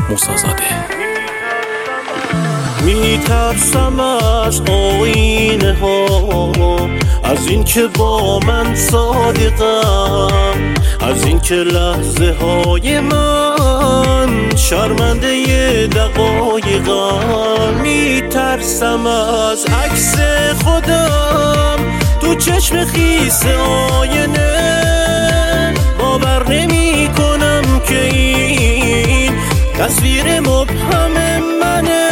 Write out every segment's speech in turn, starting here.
موسازاده. میترسم از آینه ها، از این که با من صادقم، از این که لحظه های من شرمنده دقایقم. میترسم از عکس خودم تو چشم خیس آینه، باور نمی کنم که این تصویر مبهم منه.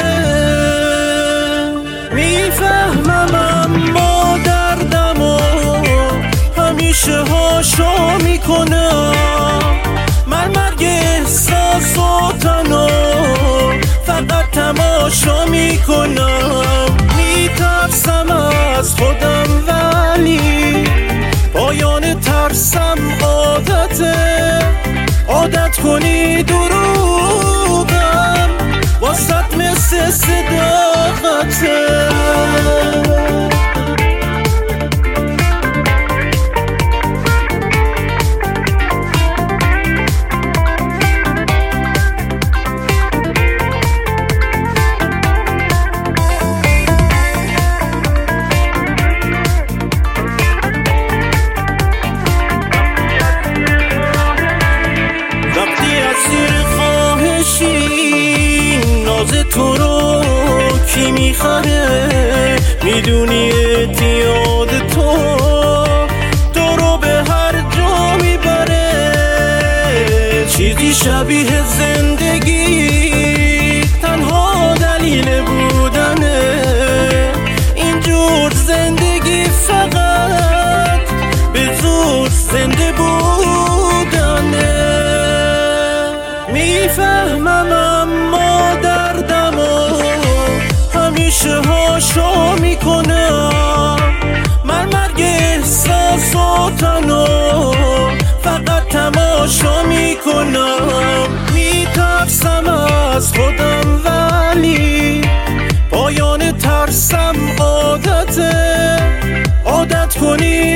میفهمم اما دردمو همیشه هاشا میکنم، من مرگ احساساتنو فقط تماشا میکنم. میترسم از خودم ولی پایان ترسم عادت کنی دروغم واسط مثل صداقته. ناز تو رو کی میخره، میدونی اعتیاد تو رو به هر جا میبره. چیزی شبیه زندگی تنها دلیل بودنه، اینجور زندگی فقط به زور زنده بودنه. میفهمم اما دردمو همیشه هاشا میکنم، من مرگ احساساتنو فقط تماشا میکنم. میترسم از خودم ولی پایان ترسم عادت کنی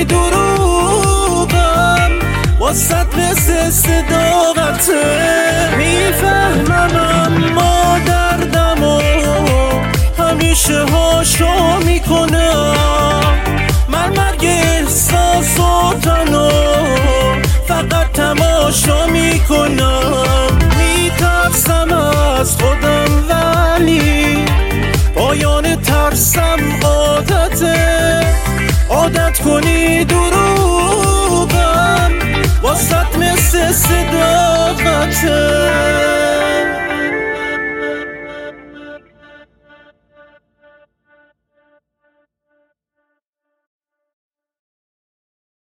دروغم واسط مثل صداقته. میفهمم اما دردمو همیشه هاشا میکنم، من مرگ احساساتنو فقط تماشا میکنم. میترسم از خودم ولی پایان ترسم عادت کنی دروغم واسط مثل صداقته.